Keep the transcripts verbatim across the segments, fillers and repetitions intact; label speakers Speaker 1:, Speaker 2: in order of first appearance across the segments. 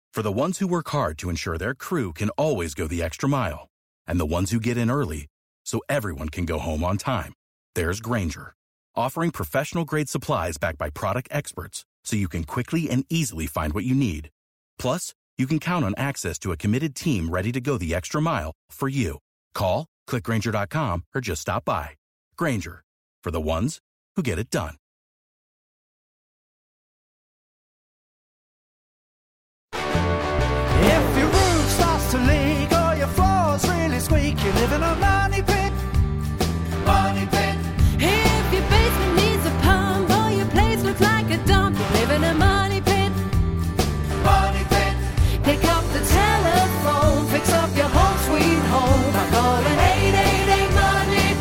Speaker 1: For the ones who work hard to ensure their crew can always go the extra mile, and the ones who get in early so everyone can go home on time, there's Grainger, offering professional-grade supplies backed by product experts so you can quickly and easily find what you need. Plus, you can count on access to a committed team ready to go the extra mile for you. Call, click Grainger dot com, or just stop by. Grainger, for the ones who get it done.
Speaker 2: If your roof starts to leak or your floor's really squeak, you live in a money pit. Money pit.
Speaker 3: If your basement needs a pump or your place looks like a dump, you live in a money pit.
Speaker 2: Money pit.
Speaker 3: Pick up the telephone, fix up your home sweet home by calling eight eight eight money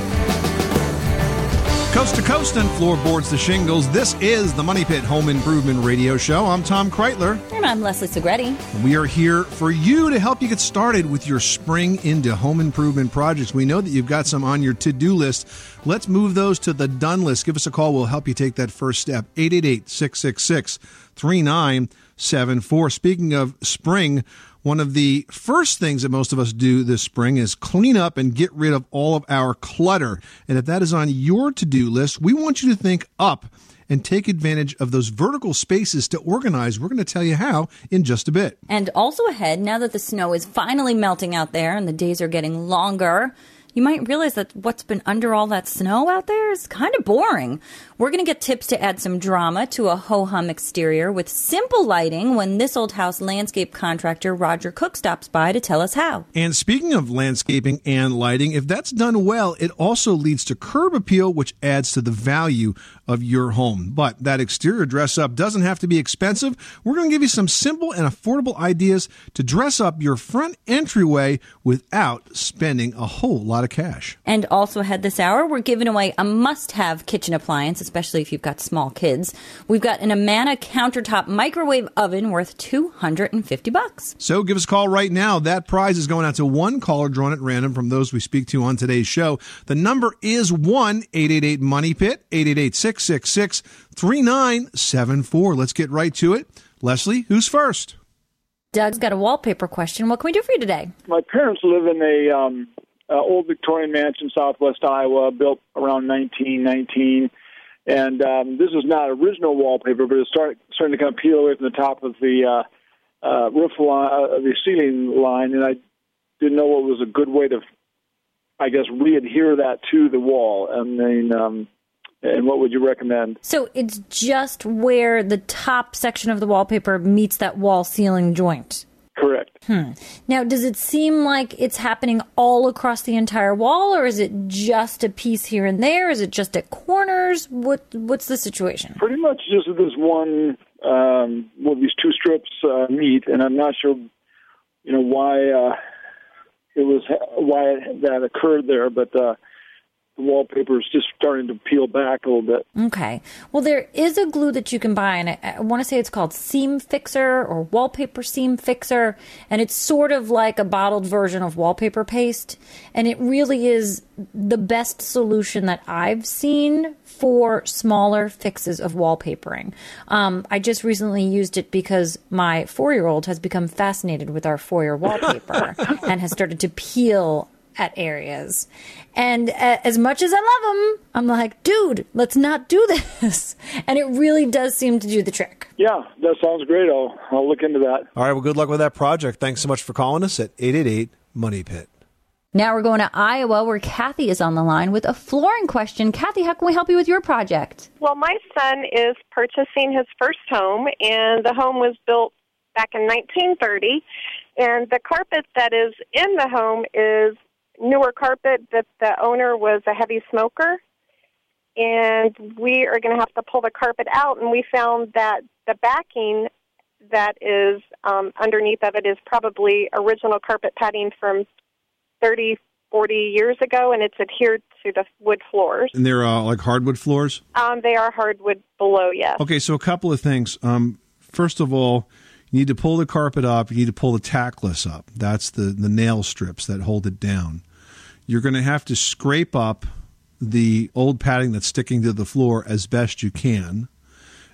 Speaker 3: pit.
Speaker 4: Coast to coast and floorboards to shingles, this is the Money Pit Home Improvement Radio Show. I'm Tom Kreitler.
Speaker 5: And I'm Leslie Segretti.
Speaker 4: We are here for you to help you get started with your spring into home improvement projects. We know that you've got some on your to-do list. Let's move those to the done list. Give us a call. We'll help you take that first step. eight eight eight, six six six, three nine seven four. Speaking of spring, one of the first things that most of us do this spring is clean up and get rid of all of our clutter. And if that is on your to-do list, we want you to think up and take advantage of those vertical spaces to organize. We're going to tell you how in just a bit.
Speaker 5: And also ahead, now that the snow is finally melting out there and the days are getting longer, you might realize that what's been under all that snow out there is kind of boring. We're going to get tips to add some drama to a ho-hum exterior with simple lighting when This Old House landscape contractor Roger Cook stops by to tell us how.
Speaker 4: And speaking of landscaping and lighting, if that's done well, it also leads to curb appeal, which adds to the value of your home. But that exterior dress-up doesn't have to be expensive. We're going to give you some simple and affordable ideas to dress up your front entryway without spending a whole lot of cash.
Speaker 5: And also ahead this hour, we're giving away a must-have kitchen appliance, especially if you've got small kids. We've got an Amana countertop microwave oven worth two hundred fifty bucks.
Speaker 4: So give us a call right now. That prize is going out to one caller drawn at random from those we speak to on today's show. The number is one eight eight eight money pit, eight eight eight, six six six, three nine seven four. Let's get right to it. Leslie, who's first?
Speaker 5: Doug's got a wallpaper question. What can we do for you today?
Speaker 6: My parents live in a um, uh, old Victorian mansion, southwest Iowa, built around nineteen nineteen. And um, this is not original wallpaper, but it's start, starting to kind of peel away from the top of the uh, uh, roof line, uh, the ceiling line. And I didn't know what was a good way to, I guess, re-adhere that to the wall. I mean, um, and what would you recommend?
Speaker 5: So it's just where the top section of the wallpaper meets that wall ceiling joint.
Speaker 6: Correct.
Speaker 5: Hmm. Now, does it seem like it's happening all across the entire wall, or is it just a piece here and there? Is it just at corners? What What's the situation?
Speaker 6: Pretty much just this one, um, well, these two strips uh, meet, and I'm not sure, you know, why uh, it was why that occurred there, but uh, the wallpaper is just starting to peel back a little bit.
Speaker 5: Okay. Well, there is a glue that you can buy, and I, I want to say it's called Seam Fixer or Wallpaper Seam Fixer, and it's sort of like a bottled version of wallpaper paste, and it really is the best solution that I've seen for smaller fixes of wallpapering. Um, I just recently used it because my four-year-old has become fascinated with our foyer wallpaper and has started to peel at areas. And uh, as much as I love him, I'm like, dude, let's not do this. And it really does seem to do the trick.
Speaker 6: Yeah, that sounds great. I'll, I'll look into that.
Speaker 7: All right, well, good luck with that project. Thanks so much for calling us at eight eight eight money pit.
Speaker 5: Now we're going to Iowa, where Kathy is on the line with a flooring question. Kathy, how can we help you with your project?
Speaker 8: Well, my son is purchasing his first home, and the home was built back in nineteen thirty. And the carpet that is in the home is newer carpet that the owner was a heavy smoker, and we are going to have to pull the carpet out, and we found that the backing that is um, underneath of it is probably original carpet padding from thirty, forty years ago, and it's adhered to the wood floors.
Speaker 4: And they're uh, like hardwood floors?
Speaker 8: Um, they are hardwood below, yes.
Speaker 4: Okay, so a couple of things. Um, first of all, you need to pull the carpet up. You need to pull the tackless up. That's the, the nail strips that hold it down. You're going to have to scrape up the old padding that's sticking to the floor as best you can.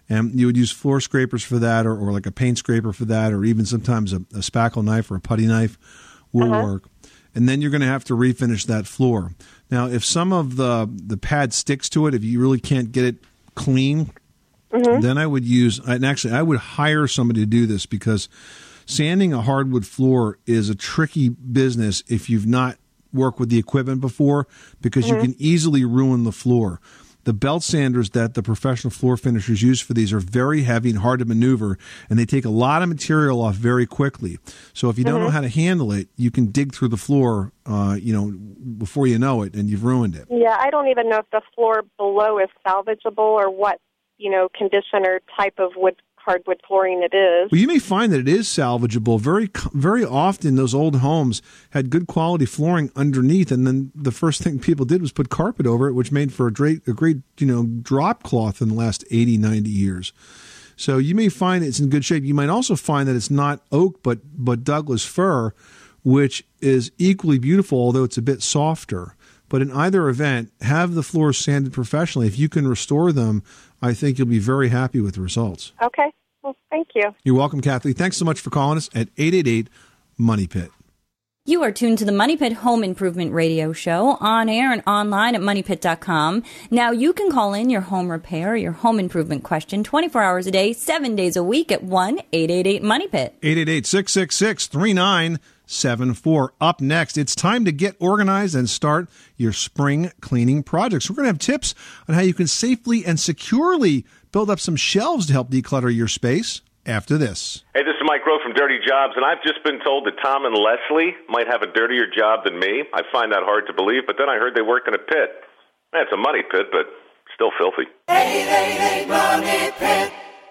Speaker 4: And you would use floor scrapers for that, or, or like a paint scraper for that, or even sometimes a, a spackle knife or a putty knife will
Speaker 8: Uh-huh.
Speaker 4: work. And then you're going to have to refinish that floor. Now, if some of the, the pad sticks to it, if you really can't get it clean,
Speaker 8: Mm-hmm.
Speaker 4: then I would use, and actually I would hire somebody to do this, because sanding a hardwood floor is a tricky business if you've not worked with the equipment before, because
Speaker 8: Mm-hmm.
Speaker 4: you can easily ruin the floor. The belt sanders that the professional floor finishers use for these are very heavy and hard to maneuver, and they take a lot of material off very quickly. So if you don't
Speaker 8: Mm-hmm.
Speaker 4: know how to handle it, you can dig through the floor, uh, you know, before you know it, and you've ruined it.
Speaker 8: Yeah, I don't even know if the floor below is salvageable or what, you know, condition or type of wood hardwood flooring it is.
Speaker 4: Well, you may find that it is salvageable. Very, very often, those old homes had good quality flooring underneath, and then the first thing people did was put carpet over it, which made for a great, a great, you know, drop cloth in the last eighty, ninety years. So you may find it's in good shape. You might also find that it's not oak, but but Douglas fir, which is equally beautiful, although it's a bit softer. But in either event, have the floors sanded professionally. If you can restore them, I think you'll be very happy with the results.
Speaker 8: Okay. Well, thank you.
Speaker 4: You're welcome, Kathy. Thanks so much for calling us at eight eight eight, MONEY PIT.
Speaker 5: You are tuned to the Money Pit Home Improvement Radio Show, on air and online at money pit dot com. Now, you can call in your home repair, your home improvement question twenty-four hours a day, seven days a week at one eight eight eight money pit.
Speaker 4: eight eight eight, six six six, three nine seven four. Up next, it's time to get organized and start your spring cleaning projects. We're going to have tips on how you can safely and securely build up some shelves to help declutter your space after this.
Speaker 9: Hey, this is Mike Rowe from Dirty Jobs, and I've just been told that Tom and Leslie might have a dirtier job than me. I find that hard to believe, but then I heard they work in a pit. Eh, It's a money pit, but still filthy.
Speaker 3: eight eight eight Money Pit.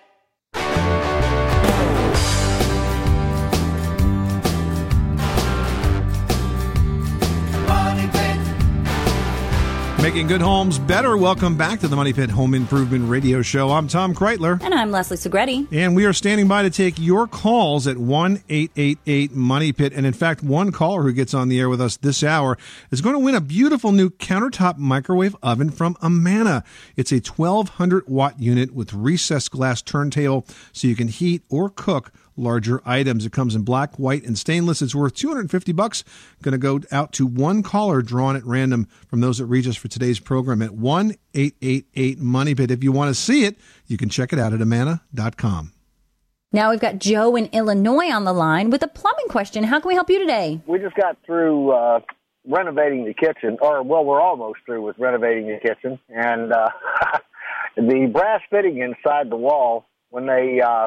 Speaker 3: Money Pit.
Speaker 4: Making good homes better. Welcome back to the Money Pit Home Improvement Radio Show. I'm Tom Kreitler.
Speaker 5: And I'm Leslie Segretti.
Speaker 4: And we are standing by to take your calls at one eight eight eight money pit. And in fact, one caller who gets on the air with us this hour is going to win a beautiful new countertop microwave oven from Amana. It's a twelve hundred watt unit with recessed glass turntable so you can heat or cook larger items. It comes in black, white, and stainless. It's worth two hundred fifty bucks. Going to go out to one caller drawn at random from those that reach us for today's program at one eight eight eight money pit. If you want to see it, you can check it out at amana dot com.
Speaker 5: Now we've got Joe in Illinois on the line with a plumbing question. How can we help you today?
Speaker 10: We just got through uh, renovating the kitchen, or, well, we're almost through with renovating the kitchen. And uh, the brass fitting inside the wall, when they uh,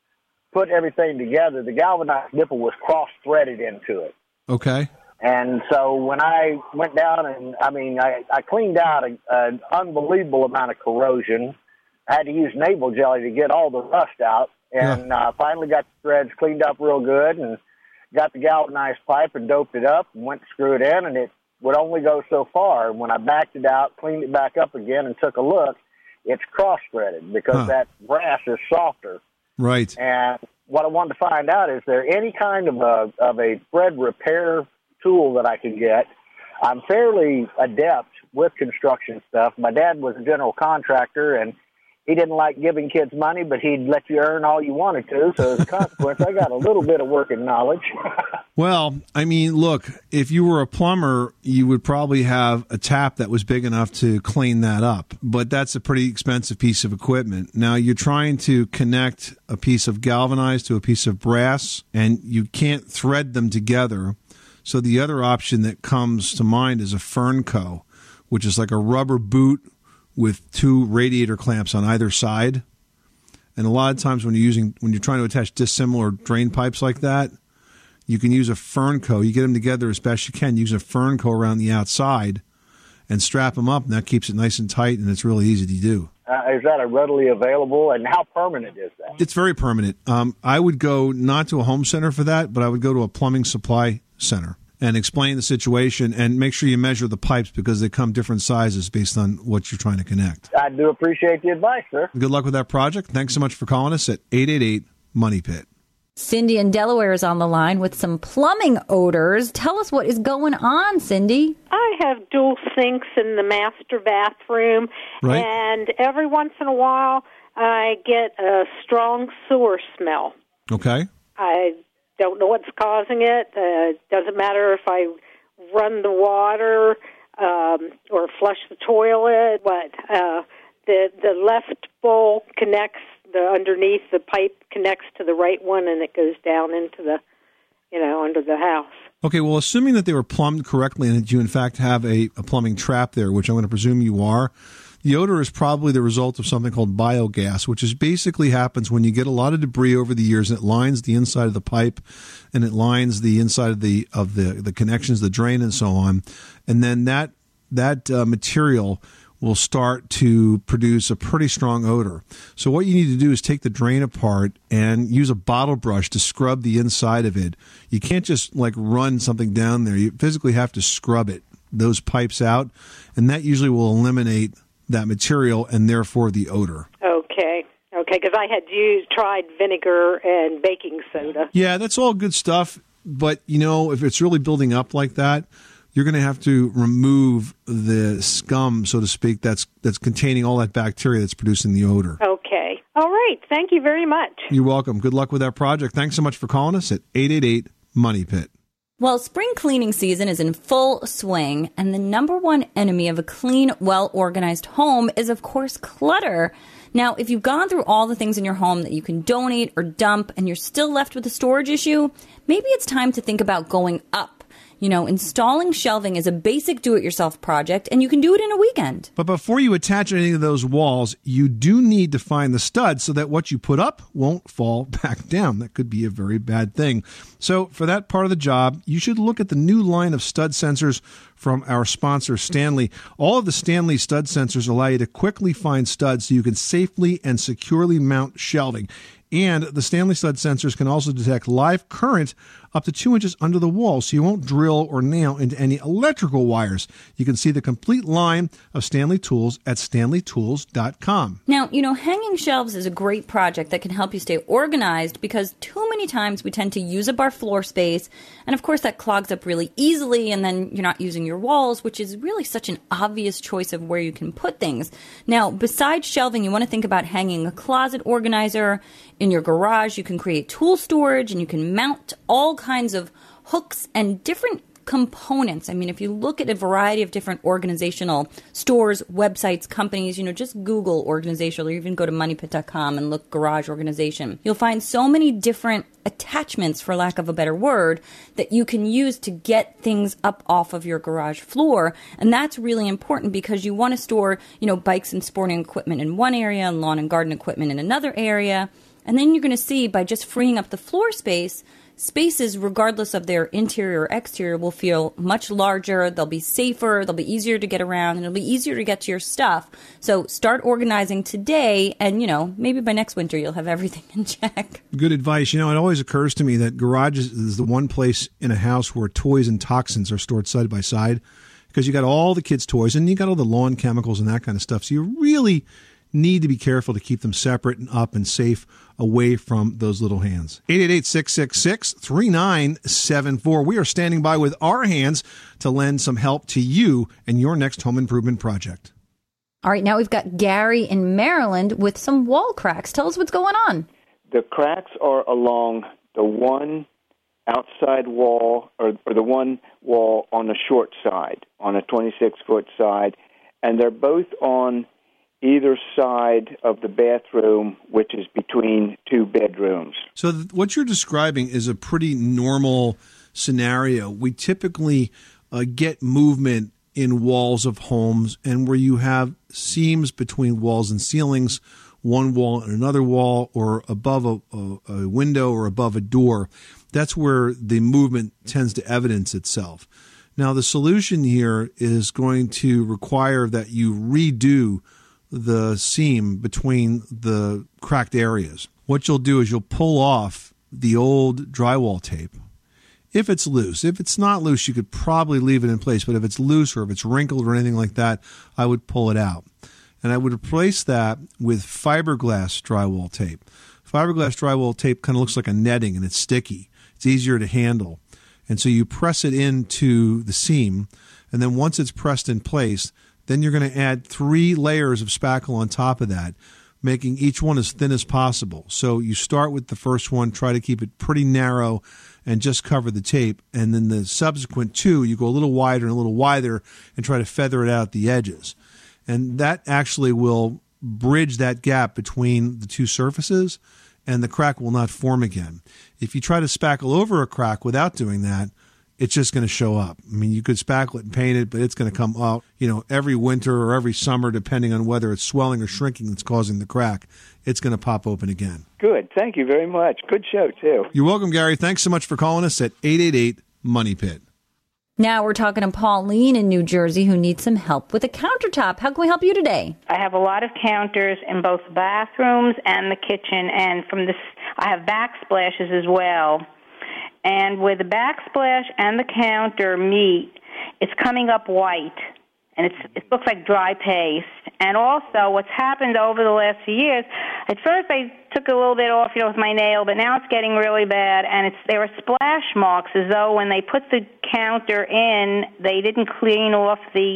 Speaker 10: put everything together, the galvanized nipple was cross-threaded into it.
Speaker 4: Okay.
Speaker 10: And so when I went down and, I mean, I, I cleaned out a, an unbelievable amount of corrosion. I had to use navel jelly to get all the rust out. And
Speaker 4: Yeah.
Speaker 10: uh, finally got the threads cleaned up real good and got the galvanized pipe and doped it up and went to screw it in, and it would only go so far. And when I backed it out, cleaned it back up again, and took a look, it's cross-threaded because
Speaker 4: Huh.
Speaker 10: that brass is softer.
Speaker 4: Right.
Speaker 10: And what I wanted to find out, is there any kind of a, of a thread repair tool that I could get? I'm fairly adept with construction stuff. My dad was a general contractor, and he didn't like giving kids money, but he'd let you earn all you wanted to. So as a consequence, I got a little bit of working knowledge.
Speaker 4: Well, I mean, look, if you were a plumber, you would probably have a tap that was big enough to clean that up. But that's a pretty expensive piece of equipment. Now, you're trying to connect a piece of galvanized to a piece of brass, and you can't thread them together. So the other option that comes to mind is a Fernco, which is like a rubber boot with two radiator clamps on either side. And a lot of times when you're using when you're trying to attach dissimilar drain pipes like that, you can use a Fernco. You get them together as best you can. Use a Fernco around the outside and strap them up, and that keeps it nice and tight, and it's really easy to do.
Speaker 10: Uh, is that a readily available, and how permanent is that?
Speaker 4: It's very permanent. Um, I would go not to a home center for that, but I would go to a plumbing supply center and explain the situation and make sure you measure the pipes because they come different sizes based on what you're trying to connect.
Speaker 10: I do appreciate the advice, sir.
Speaker 4: Good luck with that project. Thanks so much for calling us at eight eight eight money pit.
Speaker 5: Cindy in Delaware is on the line with some plumbing odors. Tell us what is going on, Cindy.
Speaker 11: I have dual sinks in the master bathroom,
Speaker 4: Right.
Speaker 11: and every once in a while I get a strong sewer smell.
Speaker 4: Okay.
Speaker 11: I don't know what's causing it. Uh, doesn't matter if I run the water um, or flush the toilet, but uh, the the left bowl connects, the underneath the pipe connects to the right one, and it goes down into the, you know, under the house.
Speaker 4: Okay, well, assuming that they were plumbed correctly and that you, in fact, have a, a plumbing trap there, which I'm going to presume you are, the odor is probably the result of something called biogas, which is basically happens when you get a lot of debris over the years and it lines the inside of the pipe and it lines the inside of the of the, the connections, the drain, and so on. And then that that uh, material will start to produce a pretty strong odor. So what you need to do is take the drain apart and use a bottle brush to scrub the inside of it. You can't just like run something down there. You physically have to scrub it, those pipes out, and that usually will eliminate that material and therefore the odor.
Speaker 11: Okay. Okay, because I had used, tried vinegar and baking soda.
Speaker 4: Yeah, that's all good stuff, but you know, if it's really building up like that, you're going to have to remove the scum, so to speak, that's that's containing all that bacteria that's producing the odor.
Speaker 11: Okay. All right. Thank you very much.
Speaker 4: You're welcome. Good luck with that project. Thanks so much for calling us at eight eight eight, money pit.
Speaker 5: Well, spring cleaning season is in full swing, and the number one enemy of a clean, well-organized home is, of course, clutter. Now, if you've gone through all the things in your home that you can donate or dump and you're still left with a storage issue, maybe it's time to think about going up. You know, installing shelving is a basic do-it-yourself project, and you can do it in a weekend.
Speaker 4: But before you attach any of those walls, you do need to find the studs so that what you put up won't fall back down. That could be a very bad thing. So for that part of the job, you should look at the new line of stud sensors from our sponsor, Stanley. All of the Stanley stud sensors allow you to quickly find studs so you can safely and securely mount shelving. And the Stanley stud sensors can also detect live current up to two inches under the wall, so you won't drill or nail into any electrical wires. You can see the complete line of Stanley tools at stanley tools dot com.
Speaker 5: Now, you know, hanging shelves is a great project that can help you stay organized because too many times we tend to use up our floor space, and of course that clogs up really easily, and then you're not using your walls, which is really such an obvious choice of where you can put things. Now, besides shelving, you want to think about hanging a closet organizer. In your garage, you can create tool storage, and you can mount all kinds of hooks and different components. I mean, if you look at a variety of different organizational stores, websites, companies, you know, just Google organizational, or even go to money pit dot com and look garage organization. You'll find so many different attachments, for lack of a better word, that you can use to get things up off of your garage floor. And that's really important because you want to store, you know, bikes and sporting equipment in one area and lawn and garden equipment in another area. And then you're going to see by just freeing up the floor space, spaces, regardless of their interior or exterior, will feel much larger, they'll be safer, they'll be easier to get around, and it'll be easier to get to your stuff. So start organizing today, and, you know, maybe by next winter you'll have everything in check.
Speaker 4: Good advice. You know, it always occurs to me that garage is the one place in a house where toys and toxins are stored side by side, because you got all the kids' toys, and you got all the lawn chemicals and that kind of stuff. So you really need to be careful to keep them separate and up and safe away from those little hands. eight eight eight, six six six, three nine seven four. We are standing by with our hands to lend some help to you and your next home improvement project.
Speaker 5: All right, now we've got Gary in Maryland with some wall cracks. Tell us what's going on.
Speaker 12: The cracks are along the one outside wall, or, or the one wall on the short side, on a twenty-six foot side, and they're both on either side of the bathroom, which is between two bedrooms.
Speaker 4: So th- what you're describing is a pretty normal scenario. We typically uh, get movement in walls of homes, and where you have seams between walls and ceilings, one wall and another wall, or above a, a, a window or above a door, that's where the movement tends to evidence itself. Now, the solution here is going to require that you redo the seam between the cracked areas. What you'll do is you'll pull off the old drywall tape. If it's loose, if it's not loose, you could probably leave it in place. But if it's loose or if it's wrinkled or anything like that, I would pull it out. And I would replace that with fiberglass drywall tape. Fiberglass drywall tape kind of looks like a netting, and it's sticky. It's easier to handle. And so you press it into the seam, and then once it's pressed in place, then you're going to add three layers of spackle on top of that. making each one as thin as possible. So you start with the first one, try to keep it pretty narrow and just cover the tape. And then the subsequent two, you go a little wider and a little wider and try to feather it out at the edges. And that actually will bridge that gap between the two surfaces, and the crack will not form again. If you try to spackle over a crack without doing that, it's just going to show up. I mean, you could spackle it and paint it, but it's going to come out, you know, every winter or every summer, depending on whether it's swelling or shrinking that's causing the crack. It's going to pop open again.
Speaker 12: Good. Thank you very much. Good show, too.
Speaker 4: You're welcome, Gary. Thanks so much for calling us at eight eight eight, money pit.
Speaker 5: Now we're talking to Pauline in New Jersey who needs some help with a countertop. How can we help you today?
Speaker 13: I have a lot of counters in both bathrooms and the kitchen, and from this, I have backsplashes as well. And where the backsplash and the counter meet, it's coming up white, and it's, it looks like dry paste. And also, what's happened over the last few years, at first I took a little bit off, you know, with my nail, but now it's getting really bad, and it's there are splash marks as though when they put the counter in, they didn't clean off the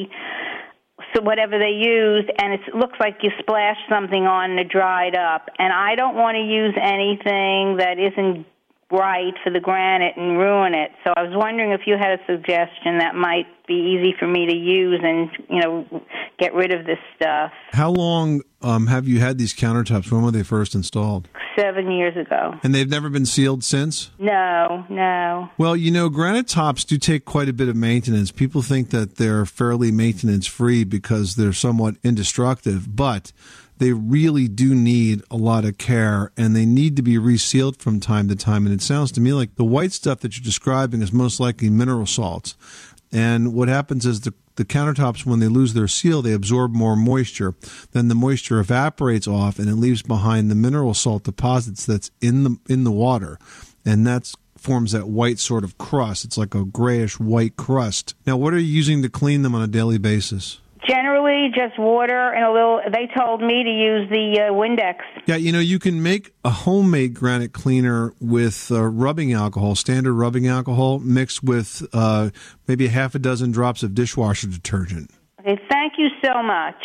Speaker 13: so whatever they used, and it looks like you splashed something on and it dried up. And I don't want to use anything that isn't right for the granite and ruin it. So I was wondering if you had a suggestion that might be easy for me to use and, you know, get rid of this stuff.
Speaker 4: How long um, have you had these countertops? When were they first installed?
Speaker 13: Seven years ago.
Speaker 4: And they've never been sealed since?
Speaker 13: No, no.
Speaker 4: Well, you know, granite tops do take quite a bit of maintenance. People think that they're fairly maintenance-free because they're somewhat indestructible, but they really do need a lot of care, and they need to be resealed from time to time. And it sounds to me like the white stuff that you're describing is most likely mineral salts. And what happens is the, the countertops, when they lose their seal, they absorb more moisture. Then the moisture evaporates off, and it leaves behind the mineral salt deposits that's in the in the water. And that's forms that white sort of crust. It's like a grayish white crust. Now, what are you using to clean them on a daily basis?
Speaker 13: Generally, just water and a little. They told me to use the uh, Windex.
Speaker 4: Yeah, you know, you can make a homemade granite cleaner with uh, rubbing alcohol, standard rubbing alcohol, mixed with uh, maybe a half a dozen drops of dishwasher detergent.
Speaker 13: Okay, thank you so much.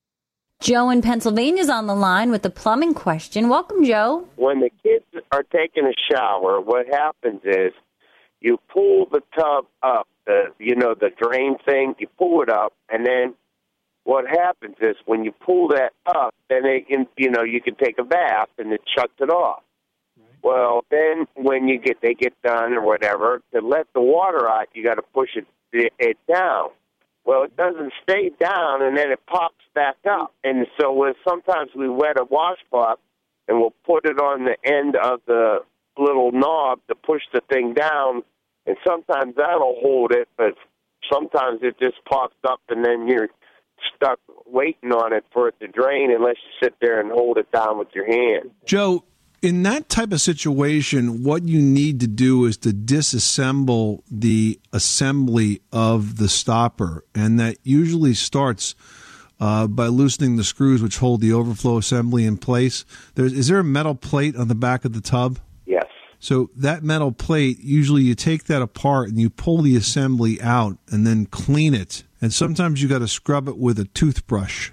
Speaker 5: Joe in Pennsylvania is on the line with the plumbing question. Welcome, Joe.
Speaker 14: When the kids are taking a shower, what happens is you pull the tub up, the you know, the drain thing, you pull it up, and then what happens is when you pull that up, then it can, you know, you can take a bath and it shuts it off. Right. Well, then when you get they get done or whatever, to let the water out, you got to push it it down. Well, it doesn't stay down, and then it pops back up. And so when sometimes we wet a washcloth, and we'll put it on the end of the little knob to push the thing down, and sometimes that'll hold it, but sometimes it just pops up, and then you're stuck waiting on it for it to drain unless you sit there and hold it down with your hand.
Speaker 4: Joe, in that type of situation, what you need to do is to disassemble the assembly of the stopper, and that usually starts uh, by loosening the screws which hold the overflow assembly in place. There's, is there a metal plate on the back of the tub?
Speaker 14: Yes.
Speaker 4: So that metal plate, usually you take that apart and you pull the assembly out and then clean it. And sometimes you got to scrub it with a toothbrush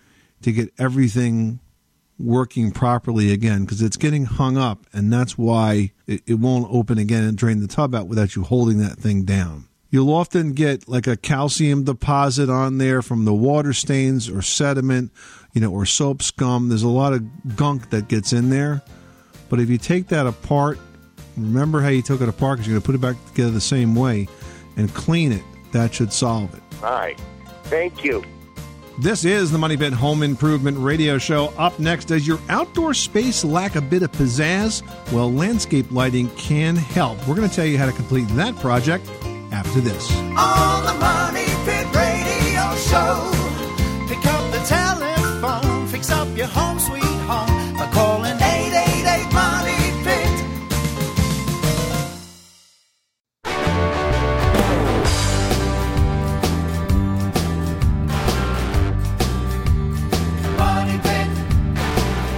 Speaker 4: to get everything working properly again, because it's getting hung up, and that's why it, it won't open again and drain the tub out without you holding that thing down. You'll often get like a calcium deposit on there from the water stains or sediment, you know, or soap scum. There's a lot of gunk that gets in there. But if you take that apart, remember how you took it apart, because you're going to put it back together the same way, and clean it. That should solve it.
Speaker 14: All right. Thank you.
Speaker 4: This is the Money Pit Home Improvement Radio Show. Up next, does your outdoor space lack a bit of pizzazz? Well, landscape lighting can help. We're going to tell you how to complete that project after this.
Speaker 2: On the Money Pit Radio Show, pick up the telephone, fix up your home sweet home by calling eight eight eight, money pit.
Speaker 4: Making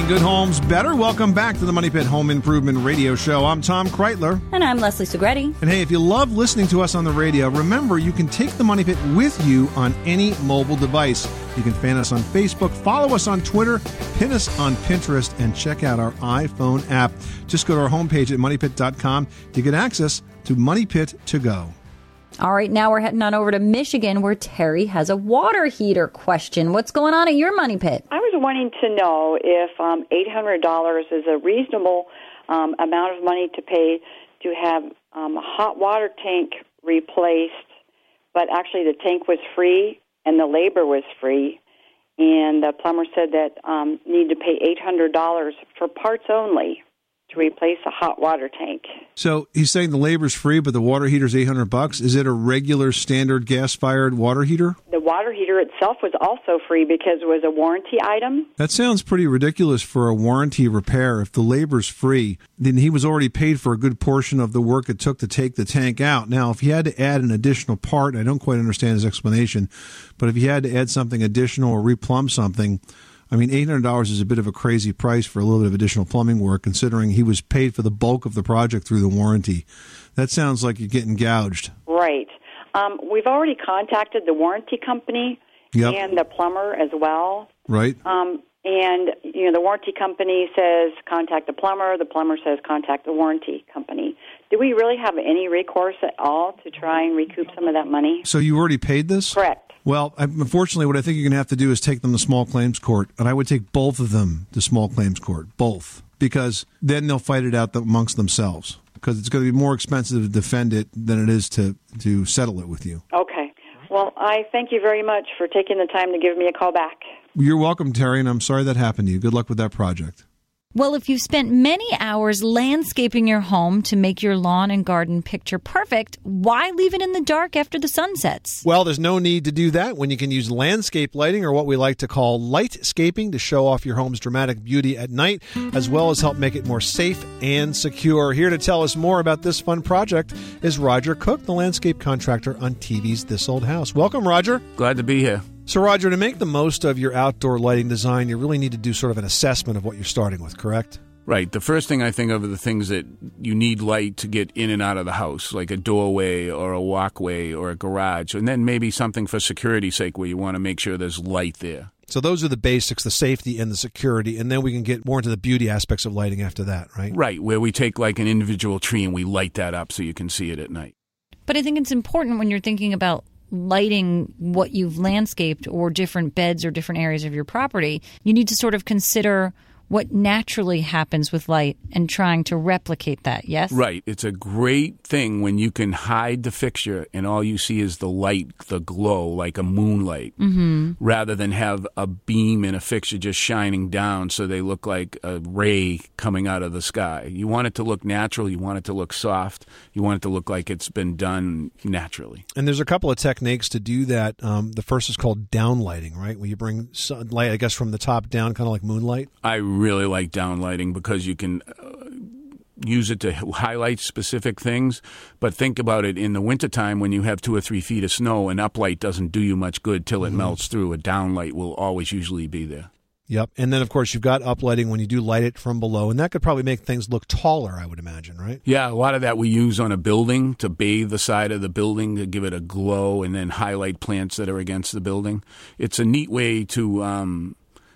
Speaker 4: good homes better. Welcome back to the Money Pit Home Improvement Radio Show. I'm Tom Kreitler.
Speaker 5: And I'm Leslie Segretti.
Speaker 4: And hey, if you love listening to us on the radio, remember you can take the Money Pit with you on any mobile device. You can fan us on Facebook, follow us on Twitter, pin us on Pinterest, and check out our iPhone app. Just go to our homepage at money pit dot com to get access to Money Pit to go.
Speaker 5: All right, now we're heading on over to Michigan where Terry has a water heater question. What's going on at your Money Pit?
Speaker 15: I was wanting to know if um, eight hundred dollars is a reasonable um, amount of money to pay to have um, a hot water tank replaced, but actually the tank was free and the labor was free, and the plumber said that um, need to pay eight hundred dollars for parts only to replace a hot water tank.
Speaker 4: So he's saying the labor's free, but the water heater's eight hundred bucks. Is it a regular standard gas-fired water heater?
Speaker 15: The water heater itself was also free because it was a warranty item.
Speaker 4: That sounds pretty ridiculous for a warranty repair. If the labor's free, then he was already paid for a good portion of the work it took to take the tank out. Now, if he had to add an additional part, I don't quite understand his explanation, but if he had to add something additional or replumb something, I mean, eight hundred dollars is a bit of a crazy price for a little bit of additional plumbing work, considering he was paid for the bulk of the project through the warranty. That sounds like you're getting gouged.
Speaker 15: Right. Um, we've already contacted the warranty company
Speaker 4: Yep.
Speaker 15: and the plumber as well.
Speaker 4: Right.
Speaker 15: Um, and, you know, the warranty company says contact the plumber. The plumber says contact the warranty company. Do we really have any recourse at all to try and recoup some of that money?
Speaker 4: So you already paid this?
Speaker 15: Correct.
Speaker 4: Well, unfortunately, what I think you're going to have to do is take them to small claims court, and I would take both of them to small claims court, both, because then they'll fight it out amongst themselves, because it's going to be more expensive to defend it than it is to, to settle it with you.
Speaker 15: Okay. Well, I thank you very much for taking the time to give me a call back.
Speaker 4: You're welcome, Terry, and I'm sorry that happened to you. Good luck with that project.
Speaker 5: Well, if you've spent many hours landscaping your home to make your lawn and garden picture perfect, why leave it in the dark after the sun sets?
Speaker 7: Well, there's no need to do that when you can use landscape lighting, or what we like to call lightscaping, to show off your home's dramatic beauty at night, as well as help make it more safe and secure. Here to tell us more about this fun project is Roger Cook, the landscape contractor on T V's This Old House. Welcome, Roger.
Speaker 16: Glad to be here.
Speaker 7: So, Roger, to make the most of your outdoor lighting design, you really need to do sort of an assessment of what you're starting with, correct?
Speaker 16: Right. The first thing I think of are the things that you need light to get in and out of the house, like a doorway or a walkway or a garage, and then maybe something for security's sake where you want to make sure there's light there.
Speaker 7: So those are the basics, the safety and the security, and then we can get more into the beauty aspects of lighting after that, right?
Speaker 16: Right, where we take like an individual tree and we light that up so you can see it at night.
Speaker 5: But I think it's important when you're thinking about lighting what you've landscaped or different beds or different areas of your property, you need to sort of consider what naturally happens with light and trying to replicate that, yes?
Speaker 16: Right. It's a great thing when you can hide the fixture and all you see is the light, the glow, like a moonlight,
Speaker 5: Mm-hmm.
Speaker 16: rather than have a beam in a fixture just shining down so they look like a ray coming out of the sky. You want it to look natural. You want it to look soft. You want it to look like it's been done naturally.
Speaker 7: And there's a couple of techniques to do that. Um, the first is called downlighting, right? Where you bring sunlight, I guess, from the top down, kind of like moonlight.
Speaker 16: I really like downlighting because you can uh, use it to highlight specific things, but think about it in the wintertime when you have two or three feet of snow, an uplight doesn't do you much good till it
Speaker 7: Mhm.
Speaker 16: melts through. A downlight will always usually be there.
Speaker 7: Yep. And then, of course, you've got uplighting when you do light it from below, and that could probably make things look taller, I would imagine, right?
Speaker 16: Yeah, a lot of that we use on a building to bathe the side of the building to give it a glow and then highlight plants that are against the building. It's a neat way to um,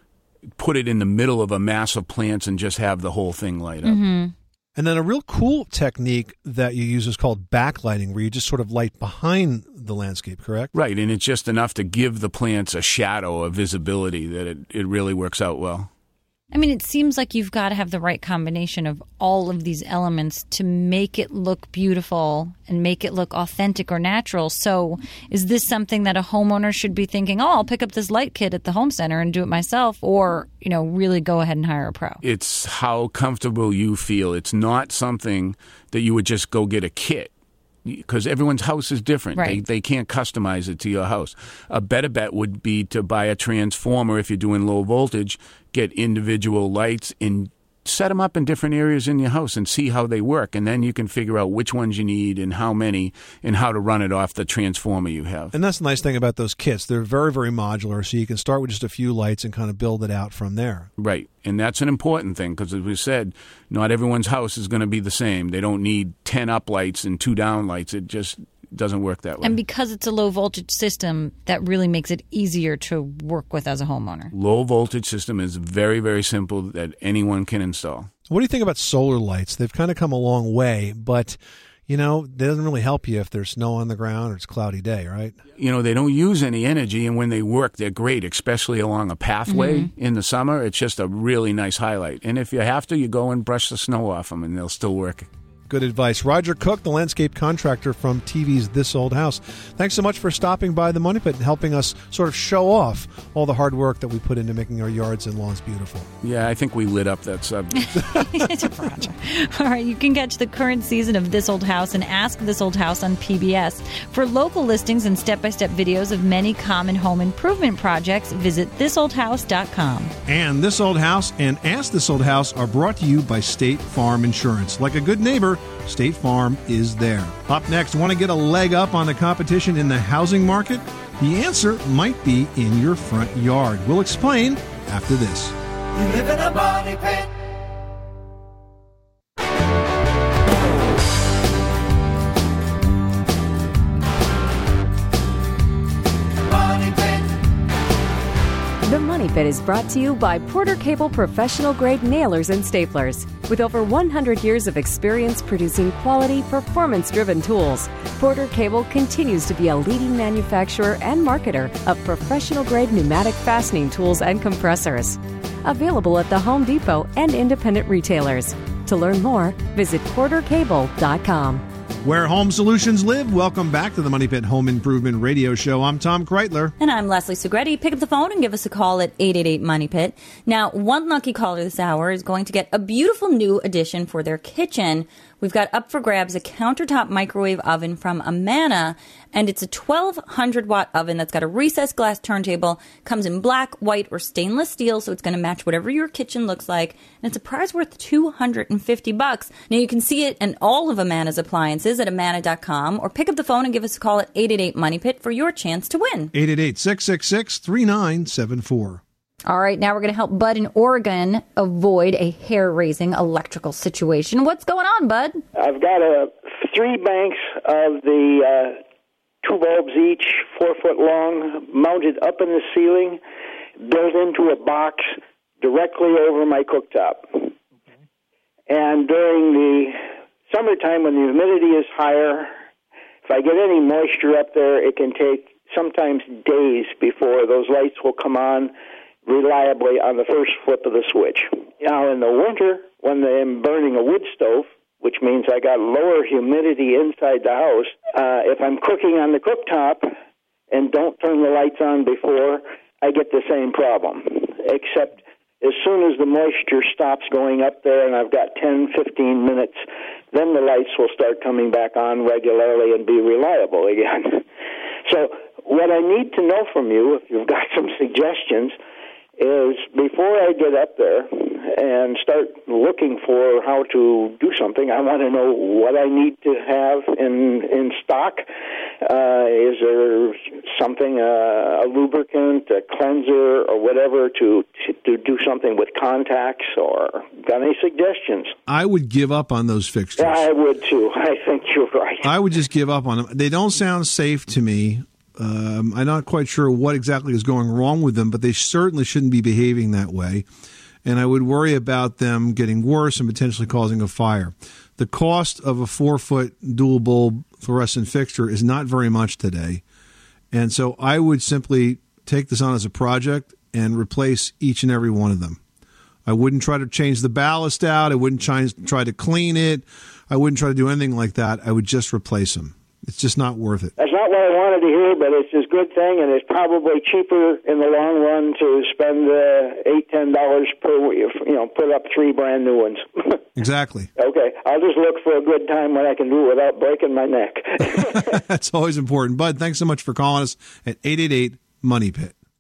Speaker 16: put it in the middle of a mass of plants and just have the whole thing light up.
Speaker 5: Mm-hmm.
Speaker 7: And then a real cool technique that you use is called backlighting, where you just sort of light behind the landscape, correct?
Speaker 16: Right, and it's just enough to give the plants a shadow, a visibility, that it, it really works out well.
Speaker 5: I mean, it seems like you've got to have the right combination of all of these elements to make it look beautiful and make it look authentic or natural. So is this something that a homeowner should be thinking, oh, I'll pick up this light kit at the home center and do it myself, or, you know, really go ahead and hire a pro?
Speaker 16: It's how comfortable you feel. It's not something that you would just go get a kit, because everyone's house is different.
Speaker 5: Right.
Speaker 16: They, they can't customize it to your house. A better bet would be to buy a transformer if you're doing low voltage, get individual lights, and set them up in different areas in your house and see how they work, and then you can figure out which ones you need and how many and how to run it off the transformer you have.
Speaker 7: And that's the nice thing about those kits. They're very, very modular, so you can start with just a few lights and kind of build it out from there.
Speaker 16: Right. And that's an important thing because, as we said, not everyone's house is going to be the same. They don't need ten up lights and two down lights. It just doesn't work that way.
Speaker 5: And because it's a low voltage system, that really makes it easier to work with as a homeowner.
Speaker 16: Low voltage system is very, very simple that anyone can install.
Speaker 7: What do you think about solar lights? They've kind of come a long way, but, you know, it doesn't really help you if there's snow on the ground or it's a cloudy day, right?
Speaker 16: You know, they don't use any energy, and when they work, they're great, especially along a pathway
Speaker 5: Mm-hmm.
Speaker 16: in the summer. It's just a really nice highlight. And if you have to, you go and brush the snow off them, and they'll still work.
Speaker 7: Good advice. Roger Cook, the landscape contractor from T V's This Old House. Thanks so much for stopping by the Money Pit and helping us sort of show off all the hard work that we put into making our yards and lawns beautiful.
Speaker 16: Yeah, I think we lit up that subject.
Speaker 5: It's a project. All right, you can catch the current season of This Old House and Ask This Old House on P B S. For local listings and step-by-step videos of many common home improvement projects, visit this old house dot com.
Speaker 4: And This Old House and Ask This Old House are brought to you by State Farm Insurance. Like a good neighbor, State Farm is there. Up next, want to get a leg up on the competition in the housing market? The answer might be in your front yard. We'll explain after this.
Speaker 2: You live in a money pit. Money pit.
Speaker 17: The Money Pit is brought to you by Porter Cable Professional Grade Nailers and Staplers. With over one hundred years of experience producing quality, performance-driven tools, Porter Cable continues to be a leading manufacturer and marketer of professional-grade pneumatic fastening tools and compressors. Available at the Home Depot and independent retailers. To learn more, visit porter cable dot com.
Speaker 4: Where home solutions live, welcome back to the Money Pit Home Improvement Radio Show. I'm Tom Kreitler.
Speaker 5: And I'm Leslie Segretti. Pick up the phone and give us a call at eight eight eight Money Pit. Now, one lucky caller this hour is going to get a beautiful new addition for their kitchen. We've got up for grabs a countertop microwave oven from Amana, and it's a twelve hundred watt oven that's got a recessed glass turntable, comes in black, white, or stainless steel, so it's going to match whatever your kitchen looks like, and it's a prize worth two hundred fifty bucks. Now, you can see it and all of Amana's appliances at amana dot com, or pick up the phone and give us a call at eight eight eight Money Pit for your chance to win.
Speaker 4: eight eight eight, six six six, three nine seven four.
Speaker 5: All right, now we're going to help Bud in Oregon avoid a hair-raising electrical situation. What's going on, Bud?
Speaker 18: I've got a three banks of the uh, two bulbs each, four foot long, mounted up in the ceiling, built into a box directly over my cooktop. Okay. And during the summertime when the humidity is higher, if I get any moisture up there, it can take sometimes days before those lights will come on reliably on the first flip of the switch. Now, in the winter, when I'm burning a wood stove, which means I got lower humidity inside the house, uh, if I'm cooking on the cooktop and don't turn the lights on before, I get the same problem, except as soon as the moisture stops going up there and I've got ten, fifteen minutes, then the lights will start coming back on regularly and be reliable again. So what I need to know from you, if you've got some suggestions, is before I get up there and start looking for how to do something, I want to know what I need to have in in stock. Uh, is there something, uh, a lubricant, a cleanser, or whatever to, to to do something with contacts, or got any suggestions?
Speaker 4: I would give up on those fixtures.
Speaker 18: Yeah, I would too. I think you're right.
Speaker 4: I would just give up on them. They don't sound safe to me. Um, I'm not quite sure what exactly is going wrong with them, but they certainly shouldn't be behaving that way. And I would worry about them getting worse and potentially causing a fire. The cost of a four-foot dual-bulb fluorescent fixture is not very much today. And so I would simply take this on as a project and replace each and every one of them. I wouldn't try to change the ballast out. I wouldn't try, try to clean it. I wouldn't try to do anything like that. I would just replace them. It's just not worth it.
Speaker 18: That's not what I wanted to hear, but it's a good thing, and it's probably cheaper in the long run to spend uh, eight, ten dollars per, you know, put up three brand new ones.
Speaker 4: Exactly.
Speaker 18: Okay, I'll just look for a good time when I can do it without breaking my neck.
Speaker 4: That's always important. Bud, thanks so much for calling us at eight eight eight Money Pit.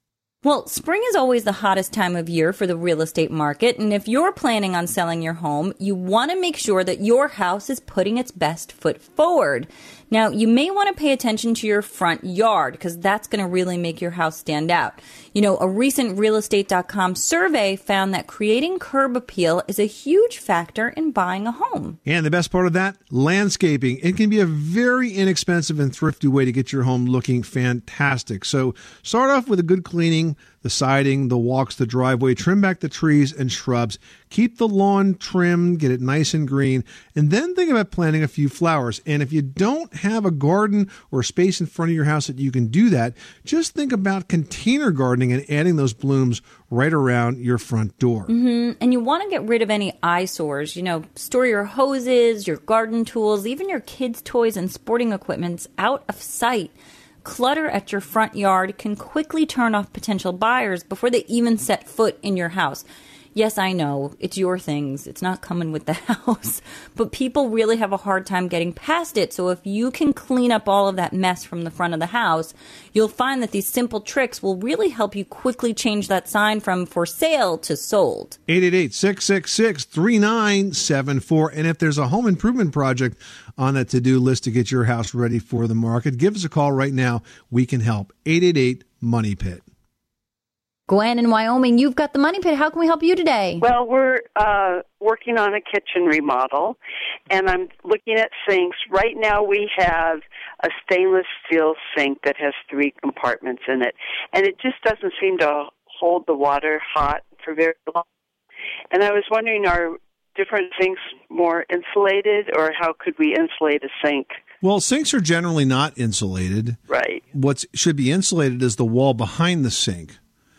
Speaker 19: Well, spring is always the hottest time of year for the real estate market, and if you're planning on selling your home, you want to make sure that your house is putting its best foot forward. Now, you may want to pay attention to your front yard because that's going to really make your house stand out. You know, a recent real estate dot com survey found that creating curb appeal is a huge factor in buying a home.
Speaker 4: And the best part of that, landscaping. It can be a very inexpensive and thrifty way to get your home looking fantastic. So start off with a good cleaning, the siding, the walks, the driveway, trim back the trees and shrubs, keep the lawn trimmed, get it nice and green, and then think about planting a few flowers. And if you don't have a garden or space in front of your house that you can do that, just think about container gardening and adding those blooms right around your front door.
Speaker 19: Mm-hmm. And you want to get rid of any eyesores. You know, store your hoses, your garden tools, even your kids' toys and sporting equipment out of sight. Clutter at your front yard can quickly turn off potential buyers before they even set foot in your house. Yes, I know, it's your things. It's not coming with the house. But people really have a hard time getting past it. So if you can clean up all of that mess from the front of the house, you'll find that these simple tricks will really help you quickly change that sign from for sale to sold.
Speaker 4: eight eight eight, six six six, three nine seven four. And if there's a home improvement project on that to-do list to get your house ready for the market, give us a call right now. We can help. eight eight eight, MONEY PIT.
Speaker 5: Gwen in Wyoming, you've got the Money Pit. How can we help you today?
Speaker 20: Well, we're uh, working on a kitchen remodel, and I'm looking at sinks. Right now we have a stainless steel sink that has three compartments in it, and it just doesn't seem to hold the water hot for very long. And I was wondering, are different sinks more insulated, or how could we insulate a sink?
Speaker 4: Well, sinks are generally not insulated.
Speaker 20: Right.
Speaker 4: What should be insulated is the wall behind the sink.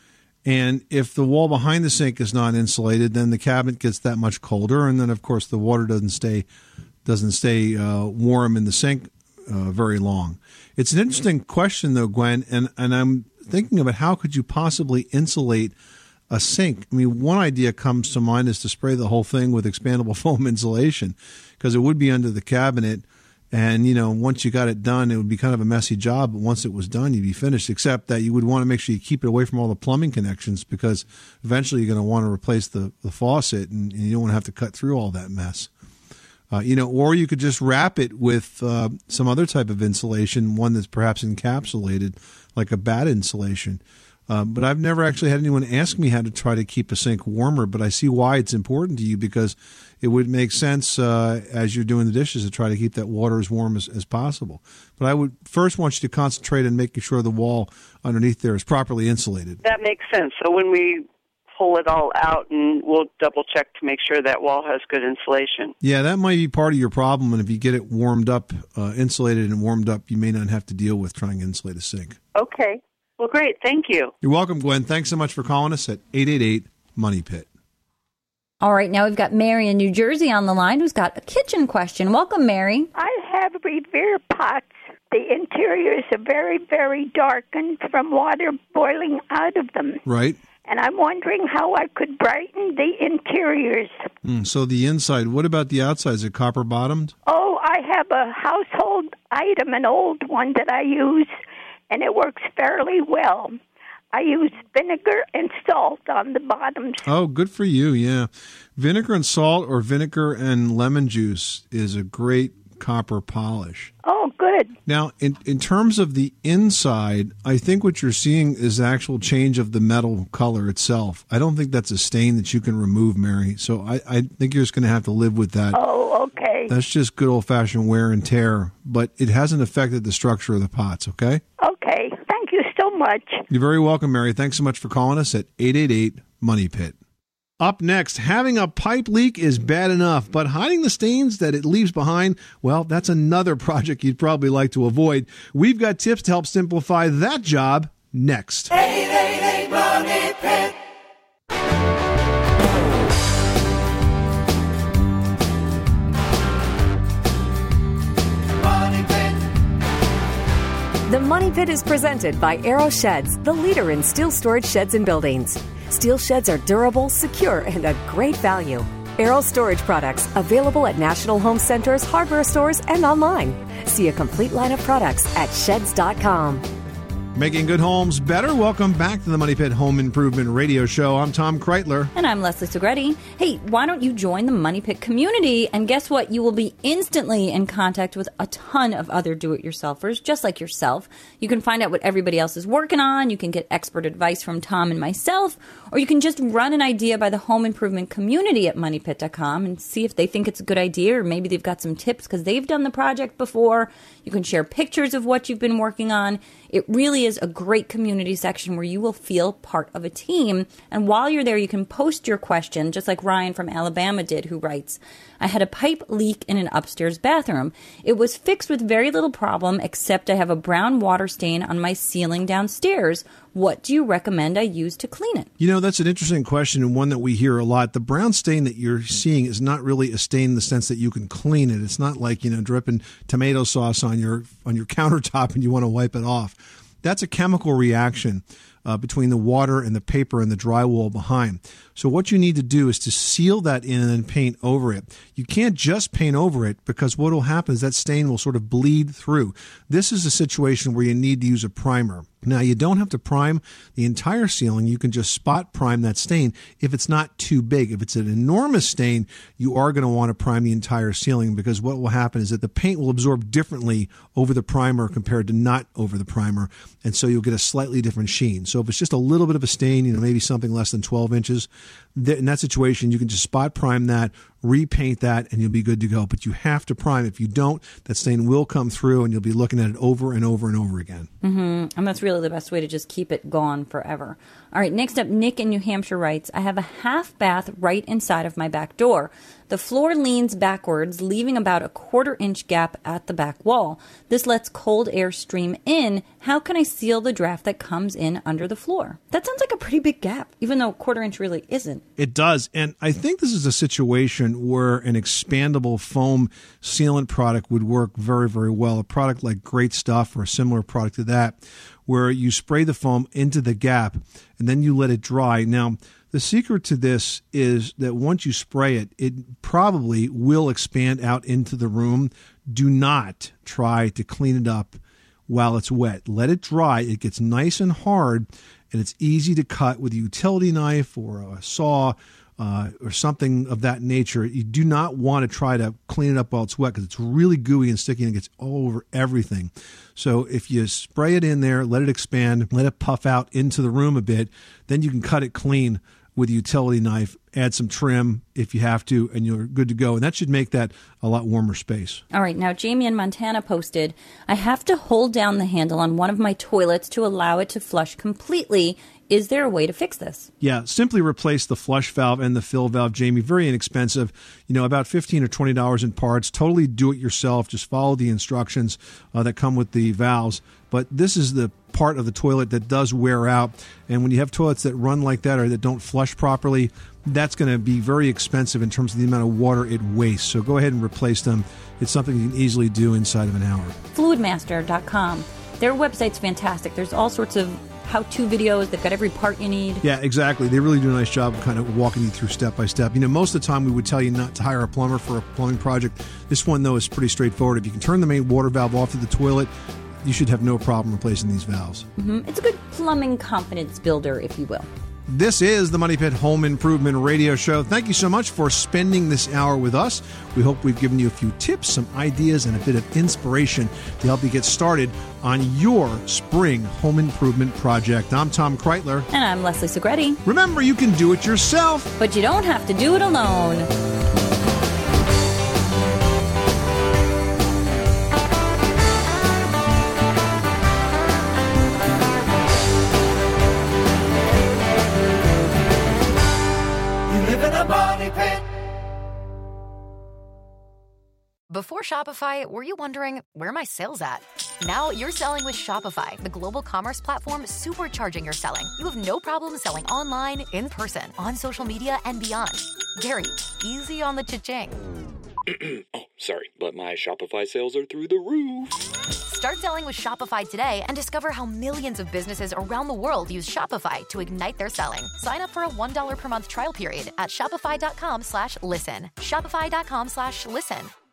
Speaker 4: And if the wall behind the sink is not insulated, then the cabinet gets that much colder, and then of course the water doesn't stay doesn't stay uh, warm in the sink uh, very long. It's an interesting question, though, Gwen, and and I'm thinking about how could you possibly insulate a sink. I mean, one idea comes to mind is to spray the whole thing with expandable foam insulation, because it would be under the cabinet. And, you know, once you got it done, it would be kind of a messy job. But once it was done, you'd be finished, except that you would want to make sure you keep it away from all the plumbing connections, because eventually you're going to want to replace the, the faucet, and, and you don't want to have to cut through all that mess. Uh, you know, or you could just wrap it with uh, some other type of insulation, one that's perhaps encapsulated, like a bat insulation. Um, but I've never actually had anyone ask me how to try to keep a sink warmer, but I see why it's important to you, because it would make sense uh, as you're doing the dishes to try to keep that water as warm as, as possible. But I would first want you to concentrate on making sure the wall underneath there is properly insulated.
Speaker 20: That makes sense. So when we pull it all out, and we'll double check to make sure that wall has good insulation.
Speaker 4: Yeah, that might be part of your problem, and if you get it warmed up, uh, insulated and warmed up, you may not have to deal with trying to insulate a sink.
Speaker 20: Okay. Well, great. Thank you.
Speaker 4: You're welcome, Gwen. Thanks so much for calling us at eight eight eight, MONEY PIT.
Speaker 5: All right, now we've got Mary in New Jersey on the line who's got a kitchen question. Welcome, Mary.
Speaker 21: I have Revere pots. The interiors are very, very darkened from water boiling out of them.
Speaker 4: Right.
Speaker 21: And I'm wondering how I could brighten the interiors.
Speaker 4: Mm, so the inside, what about the outside? Is it copper bottomed?
Speaker 21: Oh, I have a household item, an old one that I use, and it works fairly well. I use vinegar and salt on the bottoms.
Speaker 4: Oh, good for you, yeah. Vinegar and salt or vinegar and lemon juice is a great copper polish.
Speaker 21: Oh, good.
Speaker 4: Now, in, in terms of the inside, I think what you're seeing is the actual change of the metal color itself. I don't think that's a stain that you can remove, Mary. So I, I think you're just going to have to live with that.
Speaker 21: Oh, okay.
Speaker 4: That's just good old-fashioned wear and tear, but it hasn't affected the structure of the pots, okay?
Speaker 21: Okay. Thank you so much.
Speaker 4: You're very welcome, Mary. Thanks so much for calling us at eight eight eight, MONEY PIT. Up next, having a pipe leak is bad enough, but hiding the stains that it leaves behind, well, that's another project you'd probably like to avoid. We've got tips to help simplify that job next.
Speaker 2: eight eight eight, MONEY PIT.
Speaker 17: The Money Pit is presented by Aero Sheds, the leader in steel storage sheds and buildings. Steel sheds are durable, secure, and a great value. Aero Storage products available at National Home Centers, hardware stores, and online. See a complete line of products at sheds dot com.
Speaker 4: Making good homes better. Welcome back to the Money Pit Home Improvement Radio Show. I'm Tom Kreitler.
Speaker 19: And I'm Leslie Segretti. Hey, why don't you join the Money Pit community? And guess what? You will be instantly in contact with a ton of other do-it-yourselfers, just like yourself. You can find out what everybody else is working on. You can get expert advice from Tom and myself. Or you can just run an idea by the home improvement community at money pit dot com and see if they think it's a good idea, or maybe they've got some tips because they've done the project before. You can share pictures of what you've been working on. It really is a great community section where you will feel part of a team. And while you're there, you can post your question, just like Ryan from Alabama did, who writes, I had a pipe leak in an upstairs bathroom. It was fixed with very little problem, except I have a brown water stain on my ceiling downstairs. What do you recommend I use to clean it?
Speaker 4: You know, that's an interesting question and one that we hear a lot. The brown stain that you're seeing is not really a stain in the sense that you can clean it. It's not like, you know, dripping tomato sauce on your on your countertop and you want to wipe it off. That's a chemical reaction uh, between the water and the paper and the drywall behind. So what you need to do is to seal that in and then paint over it. You can't just paint over it because what will happen is that stain will sort of bleed through. This is a situation where you need to use a primer. Now, you don't have to prime the entire ceiling. You can just spot prime that stain if it's not too big. If it's an enormous stain, you are going to want to prime the entire ceiling because what will happen is that the paint will absorb differently over the primer compared to not over the primer, and so you'll get a slightly different sheen. So if it's just a little bit of a stain, you know, maybe something less than twelve inches, in that situation, you can just spot prime that, repaint that, and you'll be good to go. But you have to prime. If you don't, that stain will come through, and you'll be looking at it over and over and over again.
Speaker 19: Mm-hmm. And that's really the best way to just keep it gone forever. All right, next up, Nick in New Hampshire writes, I have a half bath right inside of my back door. The floor leans backwards, leaving about a quarter inch gap at the back wall. This lets cold air stream in. How can I seal the draft that comes in under the floor? That sounds like a pretty big gap, even though a quarter inch really isn't.
Speaker 4: It does. And I think this is a situation where an expandable foam sealant product would work very, very well. A product like Great Stuff or a similar product to that, where you spray the foam into the gap and then you let it dry. Now, the secret to this is that once you spray it, it probably will expand out into the room. Do not try to clean it up while it's wet. Let it dry. It gets nice and hard, and it's easy to cut with a utility knife or a saw uh, or something of that nature. You do not want to try to clean it up while it's wet because it's really gooey and sticky and it gets all over everything. So if you spray it in there, let it expand, let it puff out into the room a bit, then you can cut it clean with a utility knife, add some trim if you have to, and you're good to go. And that should make that a lot warmer space.
Speaker 19: All right, now Jamie in Montana posted, I have to hold down the handle on one of my toilets to allow it to flush completely. Is there a way to fix this?
Speaker 4: Yeah, simply replace the flush valve and the fill valve, Jamie. Very inexpensive. You know, about fifteen or twenty dollars in parts. Totally do it yourself. Just follow the instructions uh, that come with the valves. But this is the part of the toilet that does wear out. And when you have toilets that run like that or that don't flush properly, that's going to be very expensive in terms of the amount of water it wastes. So go ahead and replace them. It's something you can easily do inside of an hour.
Speaker 19: fluid master dot com. Their website's fantastic. There's all sorts of how-to videos. They've got every part you need.
Speaker 4: Yeah, exactly. They really do a nice job of kind of walking you through step by step. You know, most of the time we would tell you not to hire a plumber for a plumbing project. This one, though, is pretty straightforward. If you can turn the main water valve off to the toilet, you should have no problem replacing these valves.
Speaker 19: Mm-hmm. It's a good plumbing confidence builder, if you will.
Speaker 4: This is the Money Pit Home Improvement Radio Show. Thank you so much for spending this hour with us. We hope we've given you a few tips, some ideas, and a bit of inspiration to help you get started on your spring home improvement project. I'm Tom Kreitler.
Speaker 19: And I'm Leslie Segretti.
Speaker 4: Remember, you can do it yourself,
Speaker 19: but you don't have to do it alone.
Speaker 1: Before Shopify, were you wondering, where are my sales at? Now you're selling with Shopify, the global commerce platform supercharging your selling. You have no problem selling online, in person, on social media, and beyond. Gary, easy on the cha-ching.
Speaker 22: Oh, sorry, but my Shopify sales are through the roof.
Speaker 1: Start selling with Shopify today and discover how millions of businesses around the world use Shopify to ignite their selling. Sign up for a one dollar per month trial period at shopify.com slash listen. Shopify.com slash listen.